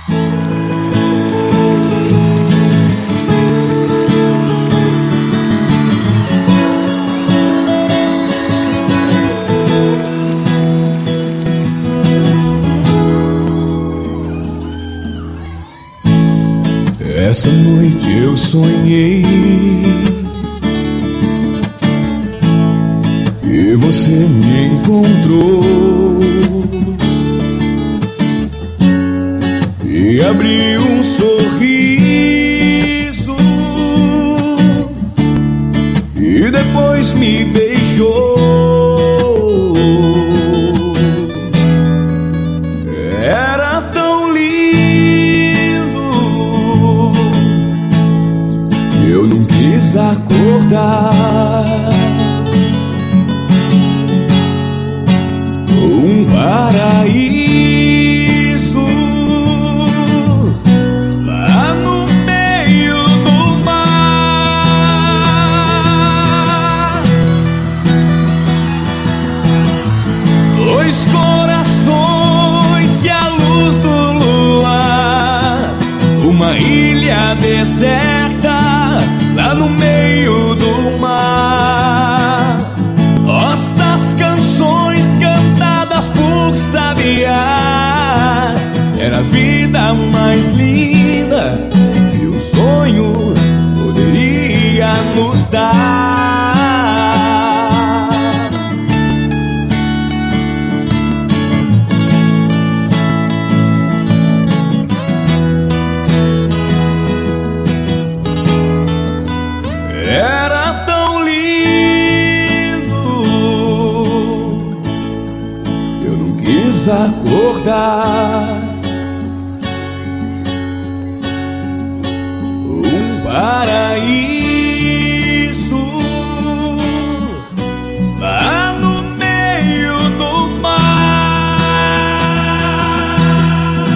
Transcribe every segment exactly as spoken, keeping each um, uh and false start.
Essa noite eu sonhei e você me encontrou e abriu um sorriso e depois me beijou. Era tão lindo, eu não quis acordar. Um paraíso lá no meio do mar. Dois corações e a luz do luar. Uma ilha deserta lá no meio do mar. Nossas canções cantadas por sabiás. Era a vida mais linda que um sonho poderia nos dar. Era tão lindo, eu não quis acordar. Um paraíso lá no meio do mar.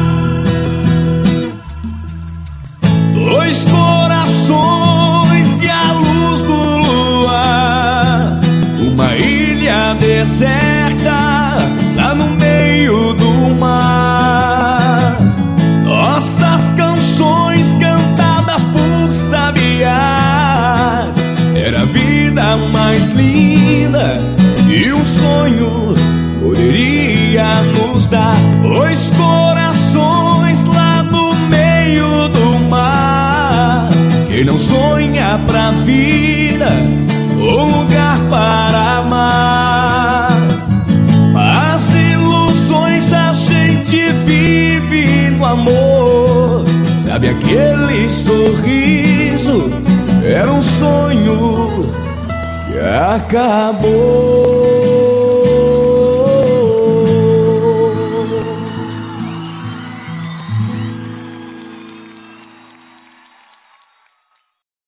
Dois corações e a luz do luar. Uma ilha deserta lá no meio do mar. Nossas canções cantadas por sabiás. Era a vida mais linda e um sonho poderia nos dar. Dois corações lá no meio do mar. Quem não sonha pra vida um lugar para amar. As ilusões a gente vive no amor. Sabe aquele sorriso? Era um sonho que acabou.